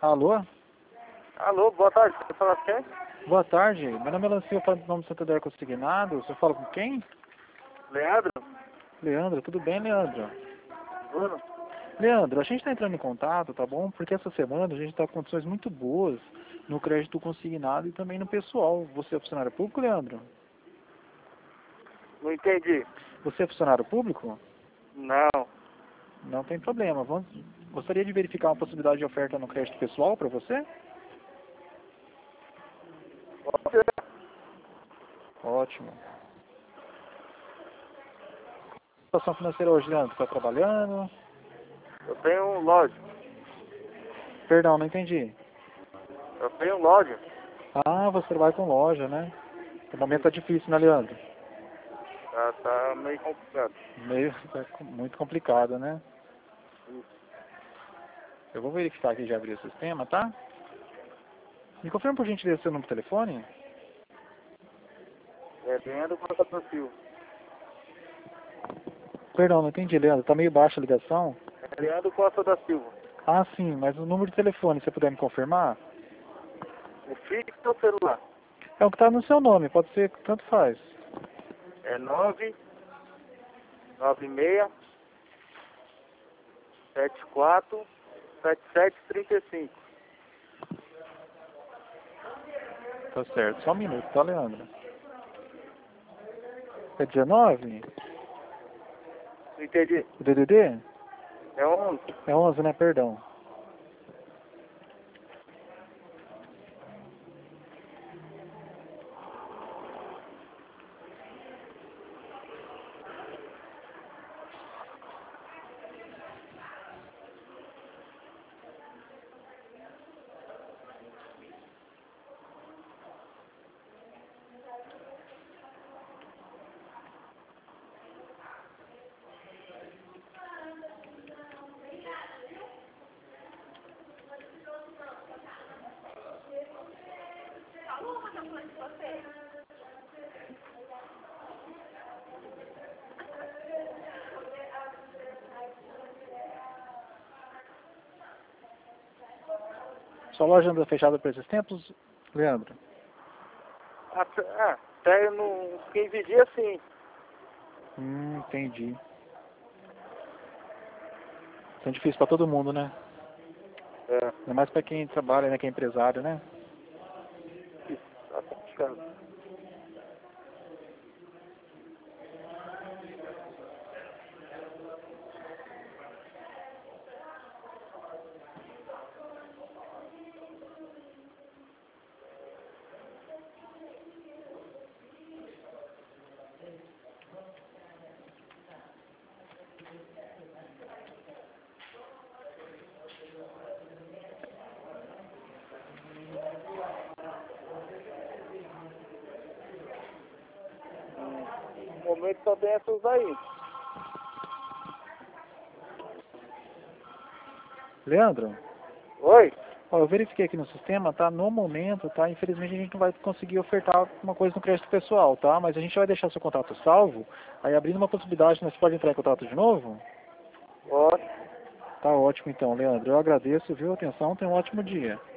Alô? Alô, boa tarde. Você fala com quem? Boa tarde. Meu nome é Lancinho, eu falo do nome do Santander Consignado. Você fala com quem? Leandro? Leandro, tudo bem, Leandro? Bruno? Leandro, a gente está entrando em contato, tá bom? Porque essa semana a gente está com condições muito boas no crédito consignado e também no pessoal. Você é funcionário público, Leandro? Não entendi. Você é funcionário público? Não. Não tem problema. Gostaria de verificar uma possibilidade de oferta no crédito pessoal para você? Pode ser. Ótimo. Situação financeira hoje, Leandro? Está trabalhando? Eu tenho um loja. Perdão, não entendi. Eu tenho loja. Ah, você trabalha com loja, né? O momento tá difícil, né, Leandro? Tá meio complicado. Meio muito complicado, né? Eu vou verificar aqui já abrir o sistema, tá? Me confirma por gentileza seu número de telefone? É Leandro Costa do Silva. Perdão, não entendi, Leandro. Tá meio baixa a ligação. É Leandro Costa da Silva. Ah, sim, mas o número de telefone, se você puder me confirmar? O fixo ou celular? É o que tá no seu nome, pode ser, tanto faz. É 996 74 7735. Tá certo, só um minuto, tá, Leandro? É 19? Não entendi. O DDD? É 11. É 11, né? Perdão. Sua loja anda fechada por esses tempos, Leandro? Até uns 15 dias sim. Entendi. Tá difícil pra todo mundo, né? É. Ainda mais pra quem trabalha, né? Quem é empresário, né? Tá complicado. No momento só tem essas aí. Leandro? Oi? Ó, eu verifiquei aqui no sistema, tá? No momento, tá? Infelizmente a gente não vai conseguir ofertar alguma coisa no crédito pessoal, tá? Mas a gente vai deixar seu contato salvo. Aí abrindo uma possibilidade, nós pode entrar em contato de novo? Ótimo. Tá ótimo então, Leandro. Eu agradeço, viu? Atenção, tenha um ótimo dia.